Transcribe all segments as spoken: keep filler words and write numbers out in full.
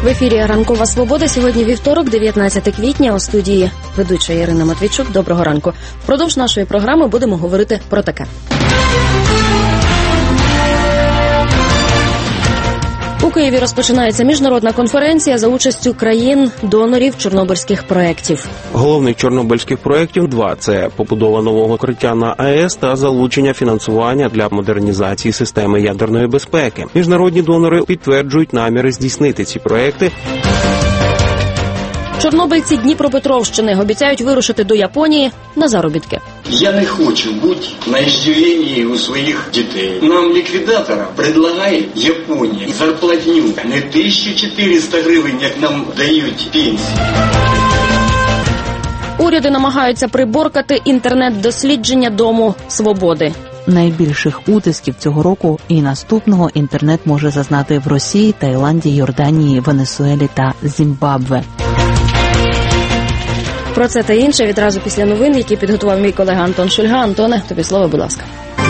В ефірі «Ранкова Свобода». Сьогодні вівторок, дев'ятнадцяте квітня, у студії ведуча Ірина Матвійчук. Доброго ранку. Впродовж нашої програми будемо говорити про таке. У Києві розпочинається міжнародна конференція за участю країн-донорів чорнобильських проєктів. Головних чорнобильських проєктів два – це побудова нового укриття на АЕС та залучення фінансування для модернізації системи ядерної безпеки. Міжнародні донори підтверджують наміри здійснити ці проєкти. Чорнобильці Дніпропетровщини обіцяють вирушити до Японії на заробітки. Я не хочу бути на іздювенні у своїх дітей. Нам ліквідатора предлагає Японія зарплатню не тисячу чотириста гривень, як нам дають пенсії. Уряди намагаються приборкати інтернет-дослідження Дому Свободи. Найбільших утисків цього року і наступного інтернет може зазнати в Росії, Таїланді, Йорданії, Венесуелі та Зімбабве. Про це та інше відразу після новин, які підготував мій колега Антон Шульга. Антоне, тобі слово, будь ласка.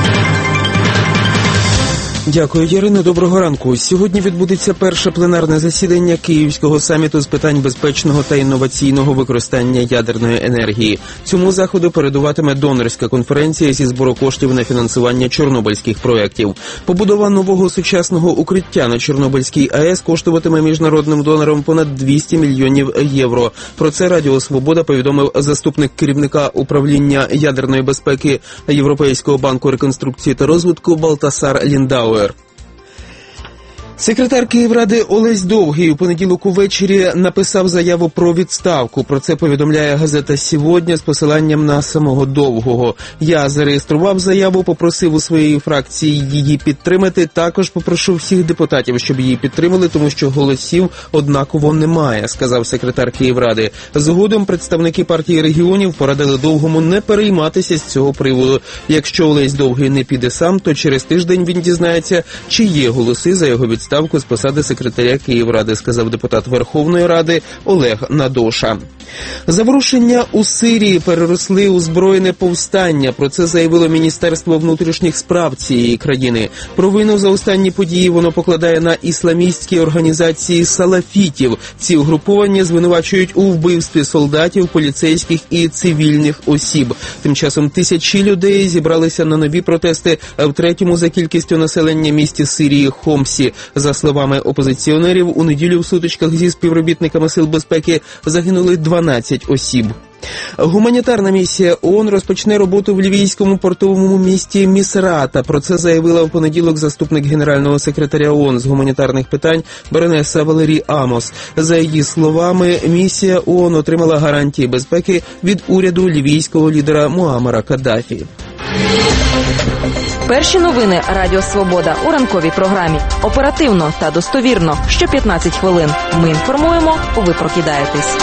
Дякую, Ірино. Доброго ранку. Сьогодні відбудеться перше пленарне засідання Київського саміту з питань безпечного та інноваційного використання ядерної енергії. Цьому заходу передуватиме донорська конференція зі збору коштів на фінансування чорнобильських проєктів. Побудова нового сучасного укриття на Чорнобильській АЕС коштуватиме міжнародним донорам понад двісті мільйонів євро. Про це Радіо Свобода повідомив заступник керівника управління ядерної безпеки Європейського банку реконструкції та розвитку Балтасар Ліндауер. Секретар Київради Олесь Довгий у понеділок увечері написав заяву про відставку. Про це повідомляє газета «Сьогодні» з посиланням на самого Довгого. Я зареєстрував заяву, попросив у своєї фракції її підтримати. Також попрошу всіх депутатів, щоб її підтримали, тому що голосів однаково немає, сказав секретар Київради. Згодом представники партії регіонів порадили Довгому не перейматися з цього приводу. Якщо Олесь Довгий не піде сам, то через тиждень він дізнається, чи є голоси за його відставку. Ставку з посади секретаря Київради, сказав депутат Верховної Ради Олег Надоша. Заворушення у Сирії переросли у збройне повстання. Про це заявило Міністерство внутрішніх справ цієї країни. Провину за останні події воно покладає на ісламістські організації салафітів. Ці угруповання звинувачують у вбивстві солдатів, поліцейських і цивільних осіб. Тим часом тисячі людей зібралися на нові протести в третьому за кількістю населення місті Сирії Хомсі. За словами опозиціонерів, у неділю в сутичках зі співробітниками сил безпеки загинули дванадцять осіб. Гуманітарна місія ООН розпочне роботу в лівійському портовому місті Місрата. Про це заявила в понеділок заступник генерального секретаря ООН з гуманітарних питань Беренеса Валерій Амос. За її словами, місія ООН отримала гарантії безпеки від уряду лівійського лідера Муаммара Каддафі. Перші новини Радіо Свобода у ранковій програмі. Оперативно та достовірно. Що п'ятнадцять хвилин. Ми інформуємо, ви прокидаєтесь.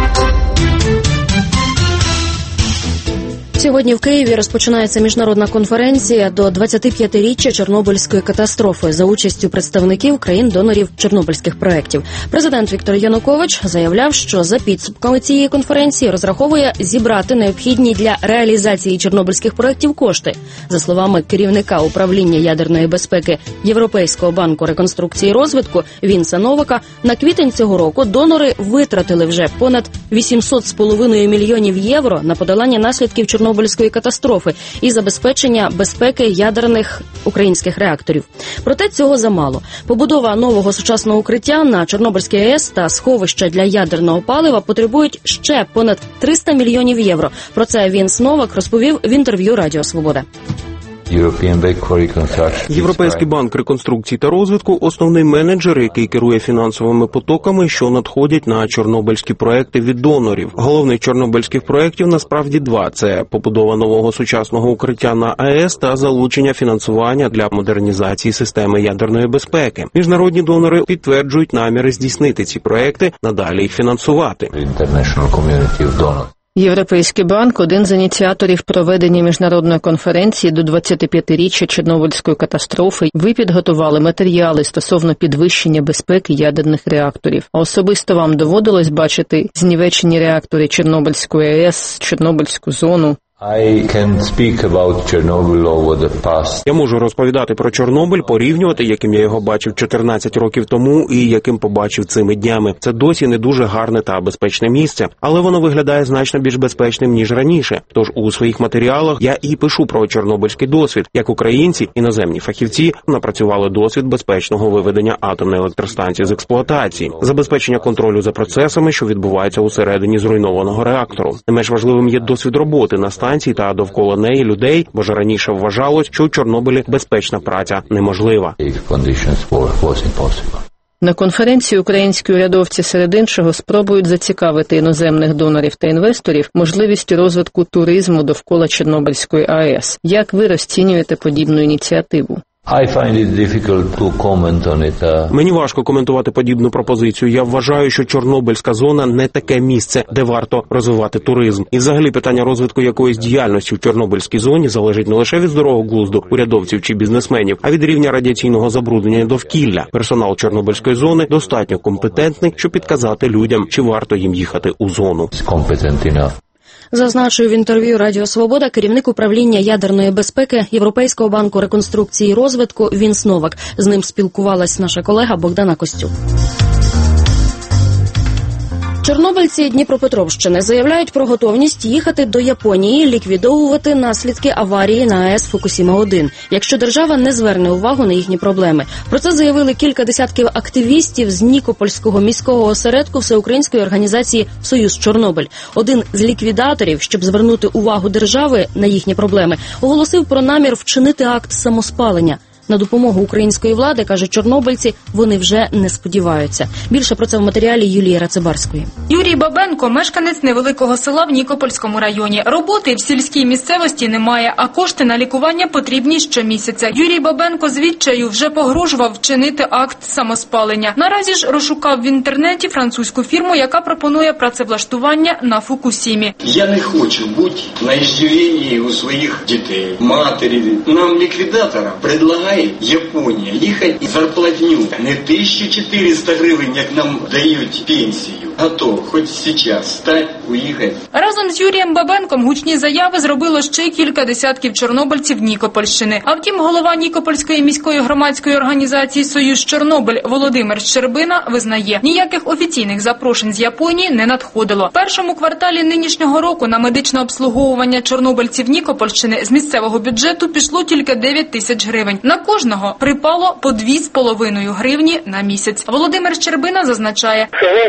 Сьогодні в Києві розпочинається міжнародна конференція до двадцятип'ятиріччя Чорнобильської катастрофи за участю представників країн-донорів чорнобильських проєктів. Президент Віктор Янукович заявляв, що за підсумками цієї конференції розраховує зібрати необхідні для реалізації чорнобильських проєктів кошти. За словами керівника управління ядерної безпеки Європейського банку реконструкції і розвитку Вінса Новака, на квітень цього року донори витратили вже понад вісімсот з половиною мільйонів євро на подолання наслідків Чорнобильської Чорнобильської катастрофи і забезпечення безпеки ядерних українських реакторів. Проте цього замало. Побудова нового сучасного укриття на Чорнобильській АЕС та сховища для ядерного палива потребують ще понад триста мільйонів євро. Про це Вінс Новак розповів в інтерв'ю Радіо Свобода. Європейський банк реконструкції та розвитку – основний менеджер, який керує фінансовими потоками, що надходять на чорнобильські проекти від донорів. Головних чорнобильських проєктів насправді два – це побудова нового сучасного укриття на АЕС та залучення фінансування для модернізації системи ядерної безпеки. Міжнародні донори підтверджують наміри здійснити ці проекти, надалі їх фінансувати. Європейський банк – один з ініціаторів проведення міжнародної конференції до двадцятип'ятиріччя Чорнобильської катастрофи. Ви підготували матеріали стосовно підвищення безпеки ядерних реакторів. А особисто вам доводилось бачити знівечені реактори Чорнобильської АЕС, Чорнобильську зону? I can speak about Chernobyl over the past. Я можу розповідати про Чорнобиль, порівнювати, яким я його бачив чотирнадцять років тому і яким побачив цими днями. Це досі не дуже гарне та безпечне місце, але воно виглядає значно більш безпечним, ніж раніше. Тож у своїх матеріалах я і пишу про чорнобильський досвід, як українці, іноземні фахівці напрацювали досвід безпечного виведення атомної електростанції з експлуатації, забезпечення контролю за процесами, що відбуваються усередині зруйнованого реактору. Не менш важливим є досвід роботи на станції та довкола неї людей, бо ж раніше вважалось, що у Чорнобилі безпечна праця неможлива. На конференції українські урядовці серед іншого спробують зацікавити іноземних донорів та інвесторів можливістю розвитку туризму довкола Чорнобильської АЕС. Як ви розцінюєте подібну ініціативу? I find it difficult to comment on it. Uh... Мені важко коментувати подібну пропозицію. Я вважаю, що Чорнобильська зона не таке місце, де варто розвивати туризм. І взагалі питання розвитку якоїсь діяльності в Чорнобильській зоні залежить не лише від здорового глузду урядовців чи бізнесменів, а від рівня радіаційного забруднення довкілля. Персонал Чорнобильської зони достатньо компетентний, щоб підказати людям, чи варто їм їхати у зону. Зазначив в інтерв'ю Радіо Свобода керівник управління ядерної безпеки Європейського банку реконструкції і розвитку Вінс Новак. З ним спілкувалась наша колега Богдана Костюк. Чорнобильці Дніпропетровщини заявляють про готовність їхати до Японії, ліквідовувати наслідки аварії на АЕС Фукусіма один, якщо держава не зверне увагу на їхні проблеми. Про це заявили кілька десятків активістів з Нікопольського міського осередку всеукраїнської організації «Союз Чорнобиль». Один з ліквідаторів, щоб звернути увагу держави на їхні проблеми, оголосив про намір вчинити акт самоспалення. На допомогу української влади, каже чорнобильці, вони вже не сподіваються. Більше про це в матеріалі Юлії Рацибарської. Юрій Бабенко – мешканець невеликого села в Нікопольському районі. Роботи в сільській місцевості немає, а кошти на лікування потрібні щомісяця. Юрій Бабенко з відчаю вже погрожував вчинити акт самоспалення. Наразі ж розшукав в інтернеті французьку фірму, яка пропонує працевлаштування на Фукусімі. Я не хочу бути на іздювенні у своїх дітей, матері. Нам ліквідатора предлагає Японія їхати зарплатню не тисячу чотириста гривень, як нам дають пенсію, а то хоч зараз встать, уїхати. Разом з Юрієм Бабенком гучні заяви зробило ще кілька десятків чорнобильців Нікопольщини. А втім, голова Нікопольської міської громадської організації «Союз Чорнобиль» Володимир Щербина визнає, ніяких офіційних запрошень з Японії не надходило. В першому кварталі нинішнього року на медичне обслуговування чорнобильців Нікопольщини з місцевого бюджету пішло тільки дев'ять тисяч гривень. На кожного припало по дві з половиною гривні на місяць. Володимир Щербина зазначає,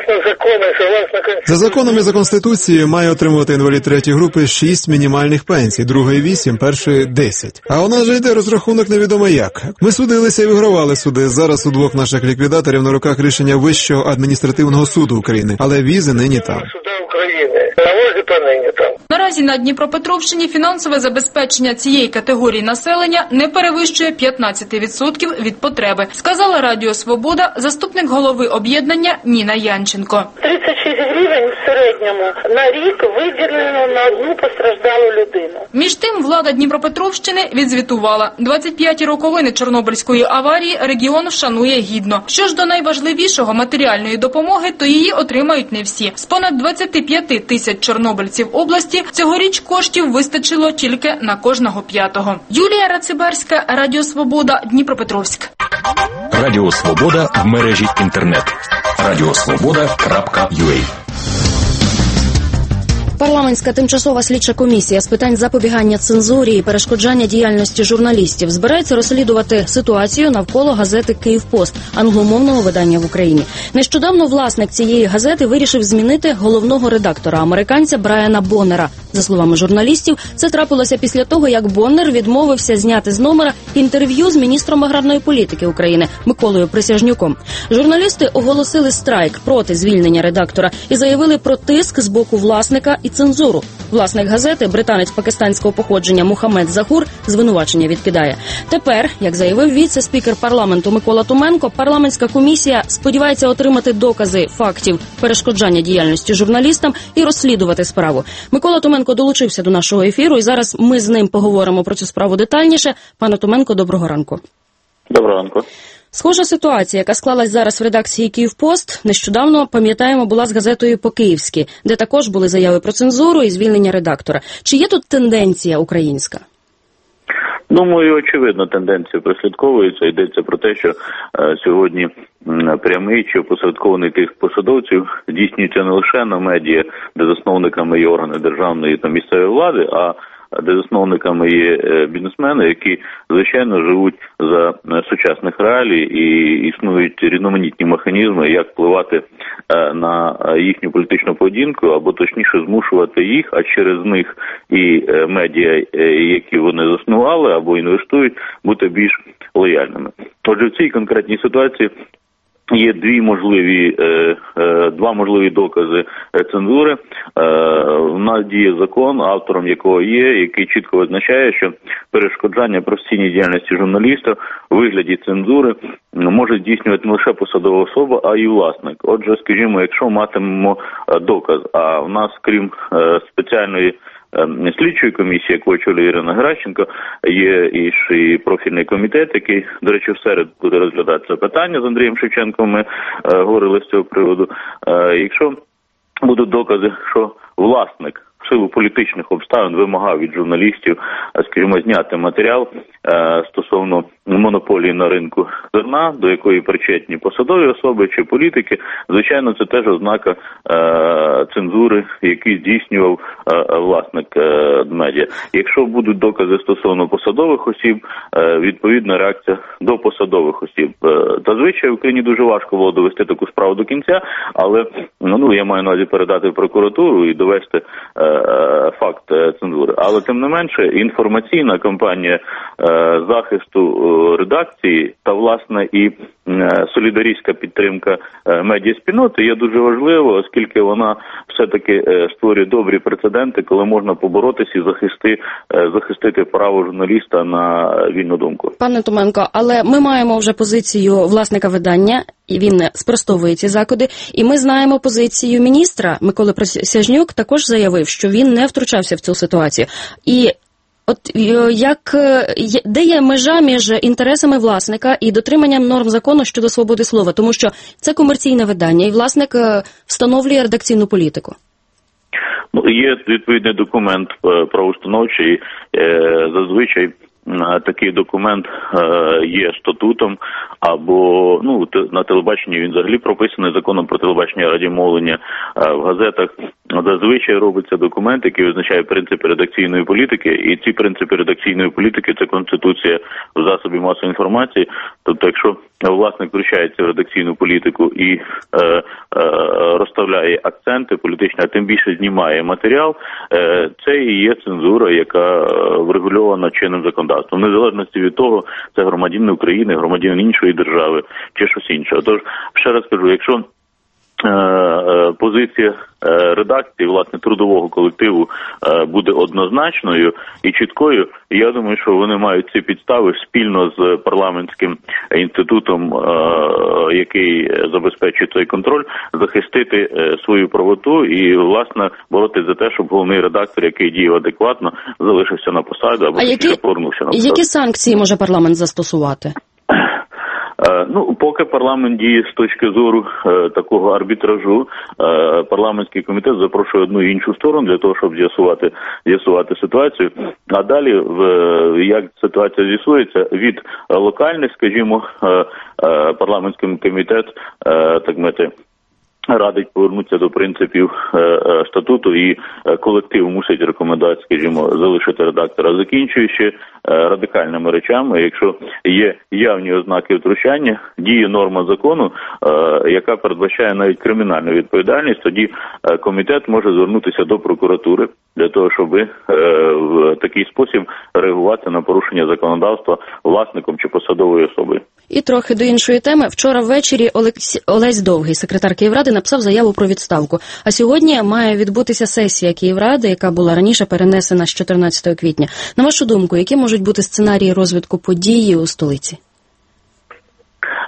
за законами за Конституцією має отримувати інвалід третьої групи шість мінімальних пенсій, другої вісім, першої десять. А у нас же йде розрахунок невідомо як. Ми судилися і вигравали суди. Зараз у двох наших ліквідаторів на руках рішення Вищого адміністративного суду України, але візи нині там. Наразі на Дніпропетровщині фінансове забезпечення цієї категорії населення не перевищує п'ятнадцять відсотків від потреби, сказала Радіо Свобода заступник голови об'єднання Ніна Янченко. тридцять шість гривень в середньому на рік виділено на одну постраждалу людину. Між тим, влада Дніпропетровщини відзвітувала. двадцять п'яті роковини Чорнобильської аварії регіон вшанує гідно. Що ж до найважливішого матеріальної допомоги, то її отримають не всі. З понад двадцять п'ять тисяч чорнобильців області цьогоріч коштів вистачило тільки на кожного п'ятого. Юлія Рацибарська, Радіо Свобода, Дніпропетровськ. Радіо Свобода в мережі інтернет. радіосвобода крапка ю а. Парламентська тимчасова слідча комісія з питань запобігання цензурі і перешкоджання діяльності журналістів збирається розслідувати ситуацію навколо газети «Київпост», англомовного видання в Україні. Нещодавно власник цієї газети вирішив змінити головного редактора, американця Брайана Боннера. За словами журналістів, це трапилося після того, як Боннер відмовився зняти з номера інтерв'ю з міністром аграрної політики України Миколою Присяжнюком. Журналісти оголосили страйк проти звільнення редактора і заявили про тиск з боку власника і цензуру. Власник газети, британець пакистанського походження Мухаммед Захур, звинувачення відкидає. Тепер, як заявив віце-спікер парламенту Микола Туменко, парламентська комісія сподівається отримати докази фактів перешкоджання діяльності журналістам і розслідувати справу. Микола Туменко долучився до нашого ефіру, і зараз ми з ним поговоримо про цю справу детальніше. Пане Туменко, доброго ранку. Доброго ранку. Схожа ситуація, яка склалась зараз в редакції «Київпост», нещодавно, пам'ятаємо, була з газетою «По-київськи», де також були заяви про цензуру і звільнення редактора. Чи є тут тенденція українська? Думаю, очевидно, тенденція прослідковується. Йдеться про те, що е, сьогодні м, прямий чи опосередкований тих посадовців здійснюється не лише на медіа, де засновниками є органи державної та місцевої влади, а де засновниками є бізнесмени, які, звичайно, живуть за сучасних реалій і існують різноманітні механізми, як впливати на їхню політичну поведінку, або точніше змушувати їх, а через них і медіа, які вони заснували або інвестують, бути більш лояльними. Отже, в цій конкретній ситуації є дві можливі, е, е, два можливі докази цензури. Е, у нас діє закон, автором якого є, який чітко визначає, що перешкоджання професійній діяльності журналіста у вигляді цензури може здійснювати не лише посадова особа, а й власник. Отже, скажімо, якщо матимемо доказ, а в нас, крім е, спеціальної слідчої комісії, яку очолює Ірина Геращенко, є і ще і профільний комітет, який, до речі, в середу буде розглядати це питання з Андрієм Шевченком, ми е, говорили з цього приводу. Е, якщо будуть докази, що власник в силу політичних обставин вимагав від журналістів, скажімо, зняти матеріал е, стосовно монополії на ринку зерна, до якої причетні посадові особи чи політики, звичайно, це теж ознака е, цензури, який здійснював е, власник е, медіа. Якщо будуть докази стосовно посадових осіб, е, відповідна реакція до посадових осіб. Е, зазвичай в Україні дуже важко було довести таку справу до кінця, але ну, я маю на увазі передати в прокуратуру і довести е, факт цензури. Але, тим не менше, інформаційна кампанія е, захисту е, редакції та, власне, і е, солідарійська підтримка е, медіаспільноти є дуже важливою, оскільки вона все-таки е, створює добрі прецеденти, коли можна поборотися і захисти, е, захистити право журналіста на вільну думку. Пане Томенко, але ми маємо вже позицію власника видання, і він спростовує ці закиди, і ми знаємо позицію міністра. Миколи Присяжнюк також заявив, що він не втручався в цю ситуацію. І от як, де є межа між інтересами власника і дотриманням норм закону щодо свободи слова? Тому що це комерційне видання, і власник встановлює редакційну політику. Ну, є відповідний документ правоустановчий, зазвичай такий документ е, є статутом, або ну на телебаченні він взагалі прописаний законом про телебачення і радіомовлення. Е, в газетах зазвичай робиться документ, який визначає принципи редакційної політики, і ці принципи редакційної політики – це Конституція в засобі масової інформації. Тобто, якщо власник включається в редакційну політику і е, е, розставляє акценти політичні, а тим більше знімає матеріал, е, це і є цензура, яка врегульована чинним законодавством. В незалежності від того, це громадянин України, громадянин іншої держави чи щось інше. Тож, ще раз кажу, якщо позиція редакції, власне, трудового колективу буде однозначною і чіткою, я думаю, що вони мають ці підстави спільно з парламентським інститутом, який забезпечує цей контроль, захистити свою правоту і, власне, боротися за те, щоб головний редактор, який діяв адекватно, залишився на посаді або які, повернувся на посаду. Які санкції може парламент застосувати? Ну, поки парламент діє з точки зору е, такого арбітражу, е, парламентський комітет запрошує одну і іншу сторону для того, щоб з'ясувати, з'ясувати ситуацію. А далі, в, як ситуація з'ясується, від локальних, скажімо, е, е, парламентський комітет, е, так мати, радить повернутися до принципів е, е, статуту, і е, колектив мусить рекомендувати, скажімо, залишити редактора, закінчуючи е, радикальними речами. Якщо є явні ознаки втручання, діє норма закону, е, яка передбачає навіть кримінальну відповідальність, тоді е, комітет може звернутися до прокуратури для того, щоб е, в такий спосіб реагувати на порушення законодавства власником чи посадовою особою. І трохи до іншої теми. Вчора ввечері Олекс... Олесь Довгий, секретар Київради, написав заяву про відставку. А сьогодні має відбутися сесія Київради, яка була раніше перенесена з чотирнадцятого квітня. На вашу думку, які можуть бути сценарії розвитку події у столиці?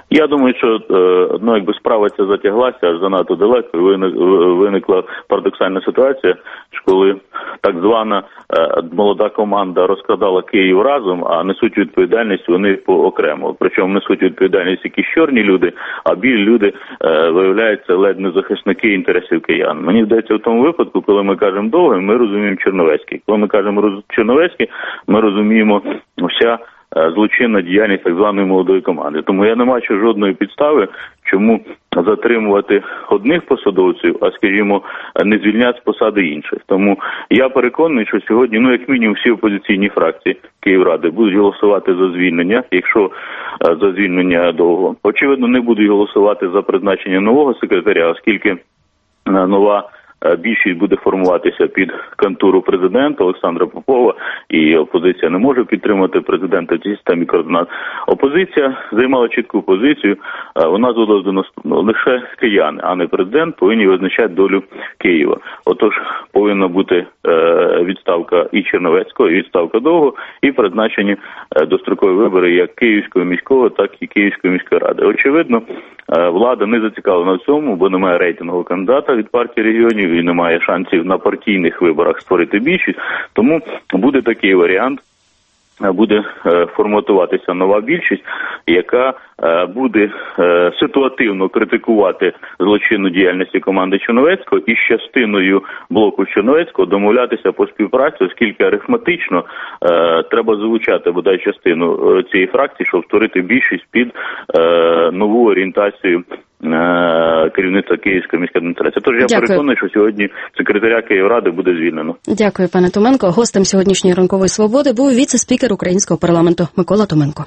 Я думаю, що ну, якби справа ця затяглася аж занадто далеко, і виникла парадоксальна ситуація, що коли так звана молода команда розкрадала Київ разом, а несуть відповідальність вони поокремо. Причому несуть відповідальність якісь чорні люди, а білі люди виявляються ледь не захисники інтересів киян. Мені здається, в тому випадку, коли ми кажемо Довгий, ми розуміємо Черновецький. Коли ми кажемо Черновецький, ми розуміємо вся злочинна діяльність так званої молодої команди. Тому я не бачу жодної підстави, чому затримувати одних посадовців, а, скажімо, не звільняти з посади інших. Тому я переконаний, що сьогодні, ну, як мінімум, всі опозиційні фракції Київради будуть голосувати за звільнення, якщо за звільнення Довгого. Очевидно, не будуть голосувати за призначення нового секретаря, оскільки нова більшість буде формуватися під кантуру президента Олександра Попова, і опозиція не може підтримати президента в цій системі координат. Опозиція займала чітку позицію, вона зводила до наступного. Лише кияни, а не президент, повинні визначати долю Києва. Отож, повинна бути відставка і Черновецького, і відставка Довгого, і призначені дострокові вибори як Київського міського, так і Київської міської ради. Очевидно, влада не зацікавлена в цьому, бо немає рейтингового кандидата від партії регіонів і немає шансів на партійних виборах створити більшість. Тому буде такий варіант. Буде форматуватися нова більшість, яка буде ситуативно критикувати злочинну діяльність команди Черновецького і з частиною блоку Черновецького домовлятися по співпраці, оскільки арифметично треба залучати бодай частину цієї фракції, щоб створити більшість під нову орієнтацію керівництва Київської міської адміністрації. Тож я Дякую. переконаний, що сьогодні секретаря Київради буде звільнено. Дякую, пане Томенко. Гостем сьогоднішньої ранкової свободи був віце-спікер Українського парламенту Микола Томенко.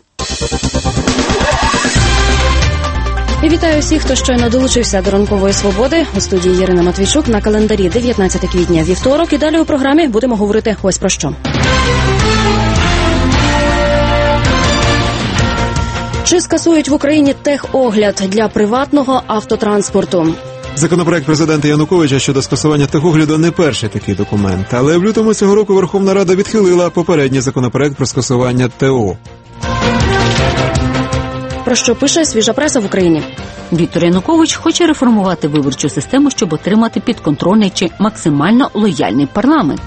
І вітаю всіх, хто щойно долучився до ранкової свободи. У студії Ірина Матвійчук. На календарі дев'ятнадцяте квітня, вівторок. І далі у програмі будемо говорити ось про що. Чи скасують в Україні техогляд для приватного автотранспорту? Законопроект президента Януковича щодо скасування техогляду не перший такий документ. Але в лютому цього року Верховна Рада відхилила попередній законопроект про скасування ТО. Про що пише свіжа преса в Україні? Віктор Янукович хоче реформувати виборчу систему, щоб отримати підконтрольний чи максимально лояльний парламент.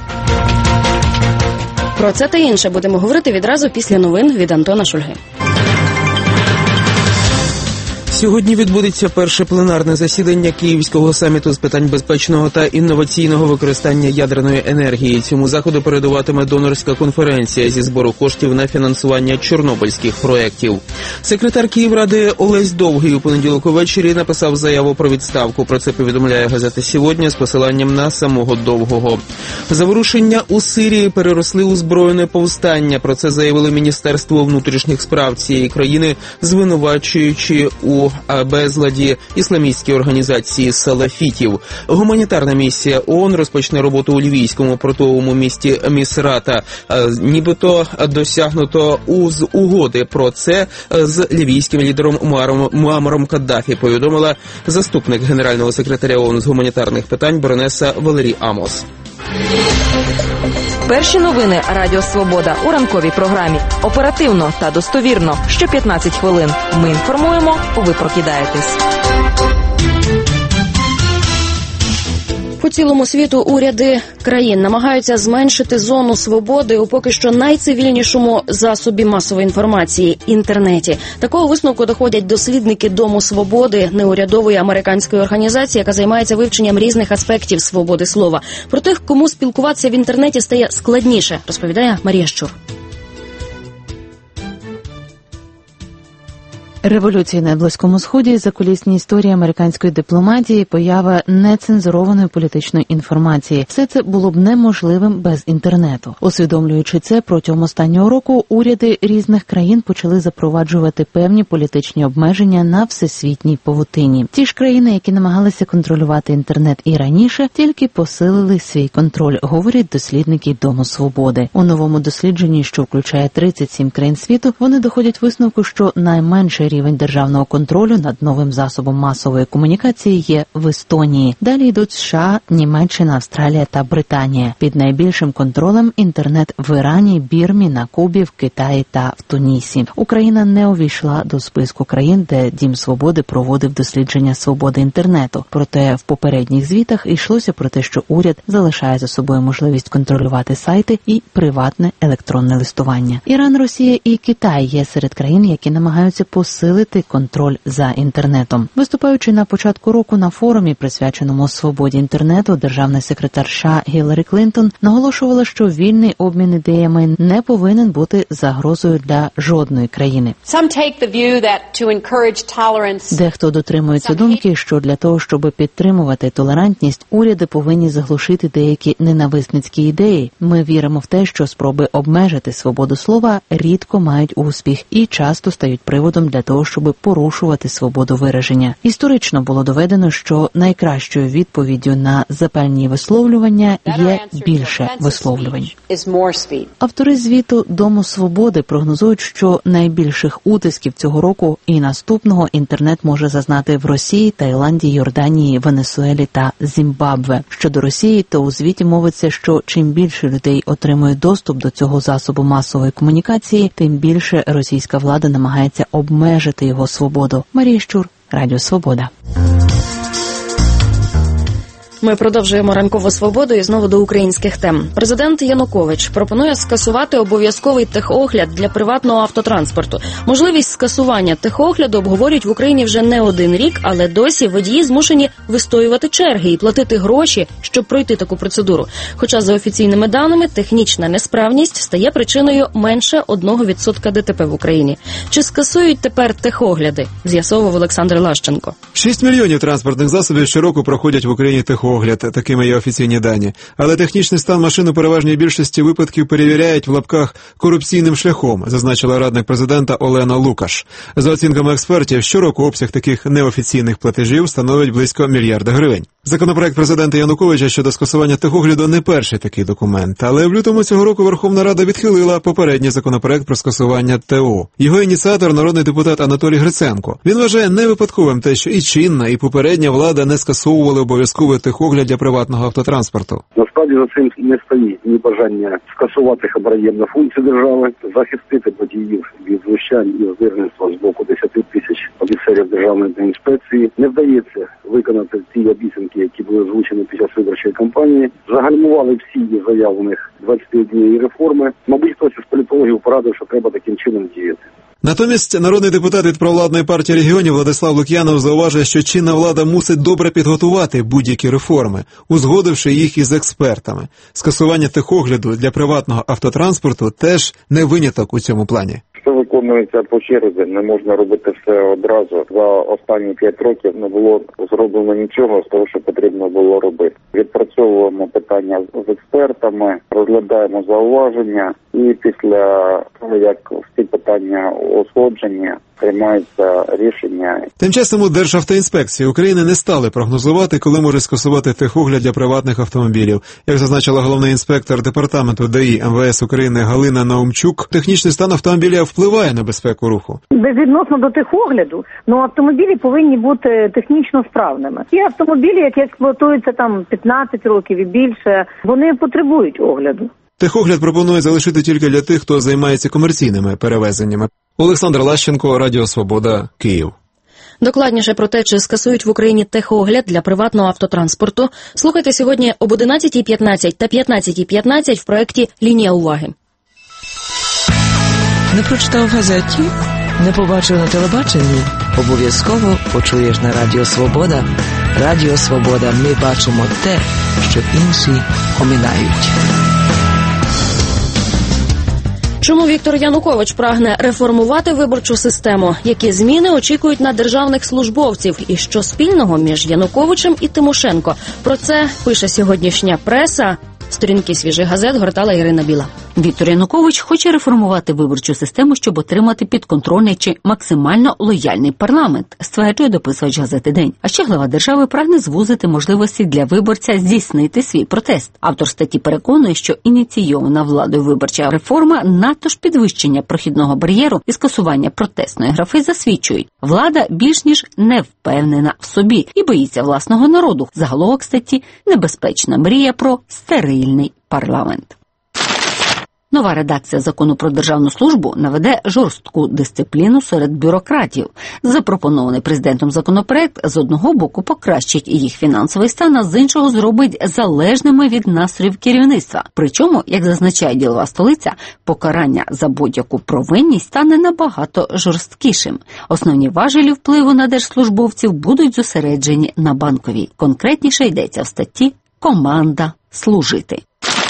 Про це та інше будемо говорити відразу після новин від Антона Шульги. Сьогодні відбудеться перше пленарне засідання Київського саміту з питань безпечного та інноваційного використання ядерної енергії. Цьому заходу передуватиме донорська конференція зі збору коштів на фінансування чорнобильських проєктів. Секретар Київради Олесь Довгий у понеділок увечері написав заяву про відставку. Про це повідомляє газета «Сьогодні» з посиланням на самого Довгого. Заворушення у Сирії переросли у збройне повстання. Про це заявило Міністерство внутрішніх справ цієї країни, звинувачуючи у безладі ісламістські організації салафітів. Гуманітарна місія ООН розпочне роботу у лівійському портовому місті Місрата. Нібито досягнуто з угоди про це з лівійським лідером Муаммаром Каддафі, повідомила заступник генерального секретаря ООН з гуманітарних питань баронеса Валерій Амос. Перші новини Радіо Свобода у ранковій програмі. Оперативно та достовірно. Що п'ятнадцять хвилин. Ми інформуємо, ви прокидаєтесь. По цілому світу уряди країн намагаються зменшити зону свободи у поки що найцивільнішому засобі масової інформації – інтернеті. Такого висновку доходять дослідники Дому свободи, неурядової американської організації, яка займається вивченням різних аспектів свободи слова. Про тих, кому спілкуватися в інтернеті стає складніше, розповідає Марія Щур. Революції на Близькому Сході, закулісні історії американської дипломатії, поява нецензурованої політичної інформації. Все це було б неможливим без інтернету. Усвідомлюючи це, протягом останнього року уряди різних країн почали запроваджувати певні політичні обмеження на всесвітній павутині. Ті ж країни, які намагалися контролювати інтернет і раніше, тільки посилили свій контроль, говорять дослідники Дому свободи. У новому дослідженні, що включає тридцять сім країн світу, вони доходять висновку, що найменше рівень державного контролю над новим засобом масової комунікації є в Естонії. Далі йдуть США, Німеччина, Австралія та Британія. Під найбільшим контролем інтернет в Ірані, Бірмі, на Кубі, в Китаї та в Тунісі. Україна не увійшла до списку країн, де Дім Свободи проводив дослідження свободи інтернету. Проте в попередніх звітах йшлося про те, що уряд залишає за собою можливість контролювати сайти і приватне електронне листування. Іран, Росія і Китай є серед країн, які намагаються посилити контроль за інтернетом. Виступаючи на початку року на форумі, присвяченому свободі інтернету, державний секретар США Гіларі Клінтон наголошувала, що вільний обмін ідеями не повинен бути загрозою для жодної країни. Дехто дотримується думки, що для того, щоб підтримувати толерантність, уряди повинні заглушити деякі ненависницькі ідеї. Ми віримо в те, що спроби обмежити свободу слова рідко мають успіх і часто стають приводом для того, щоб порушувати свободу вираження. Історично було доведено, що найкращою відповіддю на запальні висловлювання є більше висловлювань. Автори звіту Дому Свободи прогнозують, що найбільших утисків цього року і наступного інтернет може зазнати в Росії, Таїланді, Йорданії, Венесуелі та Зімбабве. Щодо Росії, то у звіті мовиться, що чим більше людей отримує доступ до цього засобу масової комунікації, тим більше російська влада намагається обмежити його свободу. Марія Щур, Радіо Свобода. Ми продовжуємо ранкову свободу і знову до українських тем. Президент Янукович пропонує скасувати обов'язковий техогляд для приватного автотранспорту. Можливість скасування техогляду обговорюють в Україні вже не один рік, але досі водії змушені вистоювати черги і платити гроші, щоб пройти таку процедуру. Хоча за офіційними даними технічна несправність стає причиною менше одного відсотка ДТП в Україні. Чи скасують тепер техогляди? З'ясовував Олександр Лащенко. Шість мільйонів транспортних засобів щороку проходять в Україні техогляд. Огляд, такими є офіційні дані. Але технічний стан машин у переважній більшості випадків перевіряють в лапках корупційним шляхом, зазначила радник президента Олена Лукаш. За оцінками експертів, щороку обсяг таких неофіційних платежів становить близько мільярда гривень. Законопроект президента Януковича щодо скасування техогляду не перший такий документ, але в лютому цього року Верховна Рада відхилила попередній законопроект про скасування ТО. Його ініціатор – народний депутат Анатолій Гриценко. Він вважає невипадковим те, що і чинна, і попередня влада не скасовували обов'язковий техогляд для приватного автотранспорту. Насправді за цим не стоїть ні бажання скасувати хабарєнні функції держави, захистити водіїв від знущань і здирництва з боку десяти тисяч офіцерів державної інспекції. Не вдається виконати ті обіцянки, які були озвучені під час виборчої кампанії. Загальмували всі із заявлених двадцятидневої реформи. Мабуть, хтось із політологів порадив, що треба таким чином діяти. Натомість народний депутат від провладної партії регіонів Владислав Лук'янов зауважує, що чинна влада мусить добре підготувати будь-які реформи, узгодивши їх із експертами. Скасування техогляду для приватного автотранспорту теж не виняток у цьому плані. Все виконується по черзі, не можна робити все одразу. За останні п'ять років не було зроблено нічого з того, що потрібно було робити. Відпрацьовуємо питання з експертами, розглядаємо зауваження і після того, як всі питання узгоджені, приймаються рішення. Тим часом у Державтоінспекції України не стали прогнозувати, коли може скасувати техогляд для приватних автомобілів. Як зазначила головний інспектор департаменту ДАІ ем ве ес України Галина Наумчук, технічний стан автомобіля впливає на безпеку руху. Безвідносно до техогляду, ну автомобілі повинні бути технічно справними. Ті автомобілі, які експлуатуються там п'ятнадцять років і більше, вони потребують огляду. Техогляд пропонує залишити тільки для тих, хто займається комерційними перевезеннями. Олександр Лащенко, Радіо Свобода, Київ. Докладніше про те, чи скасують в Україні техогляд для приватного автотранспорту, слухайте сьогодні об одинадцятій п'ятнадцять та п'ятнадцятій п'ятнадцять в проєкті «Лінія уваги». Не прочитав в газеті? Не побачив на телебаченні? Обов'язково почуєш на Радіо Свобода. Радіо Свобода. Ми бачимо те, що інші оминають. Чому Віктор Янукович прагне реформувати виборчу систему? Які зміни очікують на державних службовців? І що спільного між Януковичем і Тимошенко? Про це пише сьогоднішня преса. Сторінки свіжих газет гортала Ірина Біла. Віктор Янукович хоче реформувати виборчу систему, щоб отримати підконтрольний чи максимально лояльний парламент, стверджує дописувач газети «День». А ще глава держави прагне звузити можливості для виборця здійснити свій протест. Автор статті переконує, що ініційована владою виборча реформа, надто ж підвищення прохідного бар'єру і скасування протестної графи засвідчують. Влада більш ніж не впевнена в собі і боїться власного народу. Заголовок статті «Небезпечна мрія про стерильний парламент». Нова редакція закону про державну службу наведе жорстку дисципліну серед бюрократів. Запропонований президентом законопроект з одного боку покращить їх фінансовий стан, а з іншого зробить залежними від настроїв керівництва. Причому, як зазначає ділова столиця, покарання за будь-яку провинність стане набагато жорсткішим. Основні важелі впливу на держслужбовців будуть зосереджені на банковій. Конкретніше йдеться в статті «Команда служити».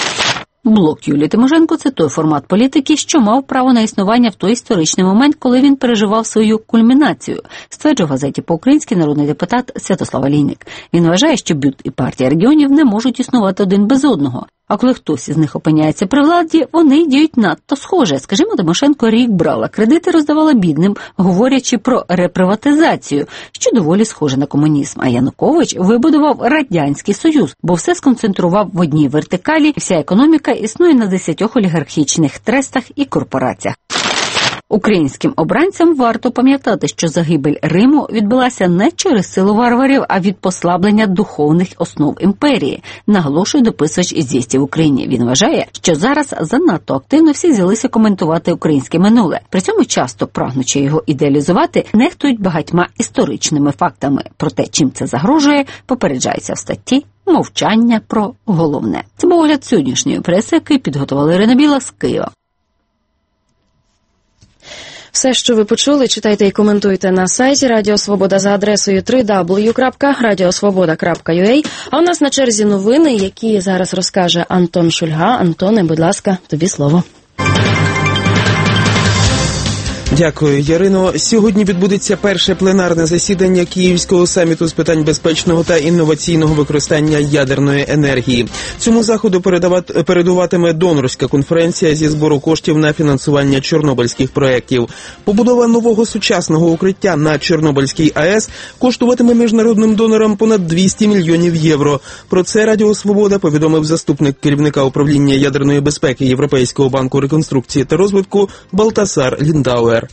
Блок Юлії Тимошенко – це той формат політики, що мав право на існування в той історичний момент, коли він переживав свою кульмінацію, стверджує в газеті по-українськи народний депутат Святослав Олійник. Він вважає, що БЮТ і партія регіонів не можуть існувати один без одного. А коли хтось із них опиняється при владі, вони діють надто схоже. Скажімо, Тимошенко рік брала кредити, роздавала бідним, говорячи про реприватизацію, що доволі схоже на комунізм. А Янукович вибудував Радянський Союз, бо все сконцентрував в одній вертикалі, вся економіка існує на десятьох олігархічних трестах і корпораціях. Українським обранцям варто пам'ятати, що загибель Риму відбулася не через силу варварів, а від послаблення духовних основ імперії, наголошує дописувач із «Звістів в Україні». Він вважає, що зараз занадто активно всі взялися коментувати українське минуле. При цьому часто, прагнучи його ідеалізувати, нехтують багатьма історичними фактами. Про те, чим це загрожує, попереджається в статті «Мовчання про головне». Це був огляд сьогоднішньої преси, який підготувала Ірина Біла з Києва. Все, що ви почули, читайте і коментуйте на сайті Радіо Свобода за адресою дабл ю дабл ю дабл ю крапка радіосвобода крапка ю а. А у нас на черзі новини, які зараз розкаже Антон Шульга. Антоне, будь ласка, тобі слово. Дякую, Ярино. Сьогодні відбудеться перше пленарне засідання Київського саміту з питань безпечного та інноваційного використання ядерної енергії. Цьому заходу передуватиме донорська конференція зі збору коштів на фінансування чорнобильських проєктів. Побудова нового сучасного укриття на Чорнобильській АЕС коштуватиме міжнародним донорам понад двісті мільйонів євро. Про це Радіо Свобода повідомив заступник керівника управління ядерної безпеки Європейського банку реконструкції та розвитку Балтасар Ліндауер.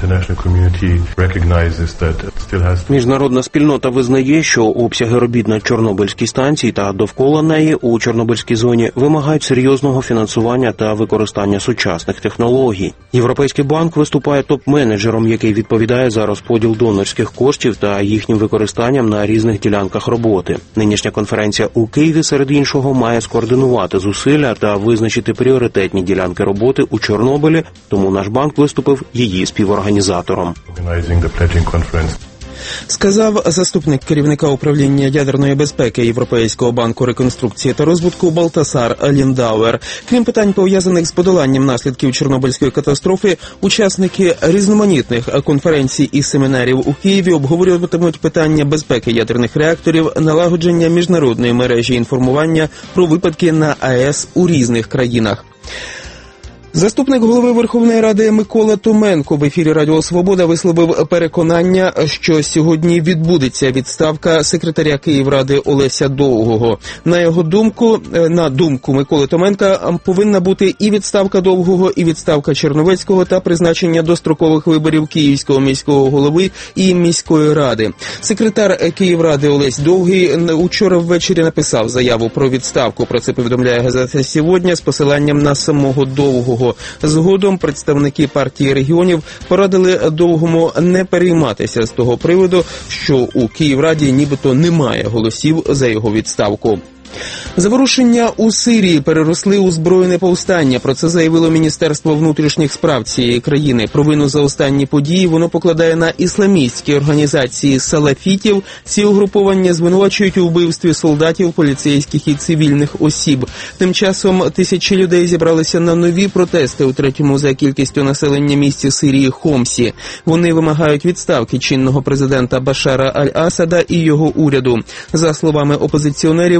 Міжнародна спільнота визнає, що обсяги робіт на Чорнобильській станції та довкола неї у Чорнобильській зоні вимагають серйозного фінансування та використання сучасних технологій. Європейський банк виступає топ-менеджером, який відповідає за розподіл донорських коштів та їхнім використанням на різних ділянках роботи. Нинішня конференція у Києві, серед іншого, має скоординувати зусилля та визначити пріоритетні ділянки роботи у Чорнобилі, тому наш банк виступив її співорганізатором. Сказав заступник керівника управління ядерної безпеки Європейського банку реконструкції та розвитку Балтасар Ліндауер. Крім питань, пов'язаних з подоланням наслідків Чорнобильської катастрофи, учасники різноманітних конференцій і семінарів у Києві обговорюватимуть питання безпеки ядерних реакторів, налагодження міжнародної мережі інформування про випадки на АЕС у різних країнах. Заступник голови Верховної Ради Микола Томенко в ефірі Радіо Свобода висловив переконання, що сьогодні відбудеться відставка секретаря Київради Олеся Довгого. На його думку, на думку Миколи Томенка, повинна бути і відставка Довгого, і відставка Черновецького та призначення дострокових виборів Київського міського голови і міської ради. Секретар Київради Олесь Довгий учора ввечері написав заяву про відставку. Про це повідомляє газета «Сьогодні» з посиланням на самого Довгого. Згодом представники партії регіонів порадили Довгому не перейматися з того приводу, що у Київраді нібито немає голосів за його відставку. Заворушення у Сирії переросли у збройне повстання. Про це заявило Міністерство внутрішніх справ цієї країни. Провину за останні події воно покладає на ісламістські організації салафітів. Ці угруповання звинувачують у вбивстві солдатів, поліцейських і цивільних осіб. Тим часом тисячі людей зібралися на нові протести у третьому за кількістю населення місті Сирії Хомсі. Вони вимагають відставки чинного президента Башара Аль-Асада і його уряду. За словами опозиціонерів, у неділю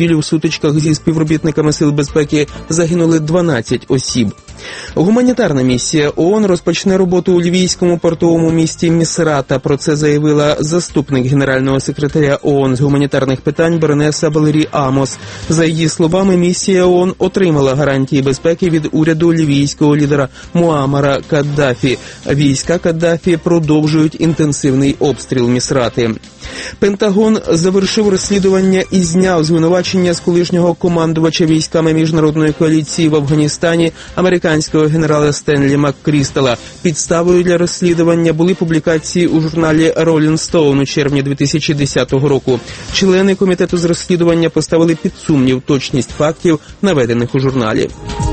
неділю в сутичках зі співробітниками сил безпеки загинули дванадцять осіб. Гуманітарна місія ООН розпочне роботу у лівійському портовому місті Місрата. Про це заявила заступник генерального секретаря ООН з гуманітарних питань Бернеса Валері Амос. За її словами, місія ООН отримала гарантії безпеки від уряду лівійського лідера Муаммара Каддафі. Війська Каддафі продовжують інтенсивний обстріл Місрати. Пентагон завершив розслідування і зняв звинувачення з колишнього командувача військами міжнародної коаліції в Афганістані американського генерала Стенлі МакКрістала. Підставою для розслідування були публікації у журналі Rolling Stone у червні дві тисячі десятого року. Члени комітету з розслідування поставили під сумнів точність фактів, наведених у журналі.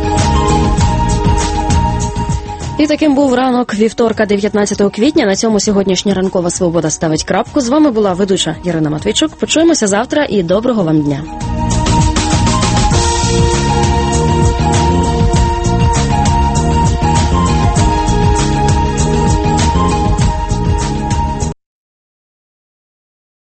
І таким був ранок вівторка, дев'ятнадцятого квітня. На цьому сьогоднішня ранкова свобода ставить крапку. З вами була ведуча Ірина Матвійчук. Почуємося завтра і доброго вам дня.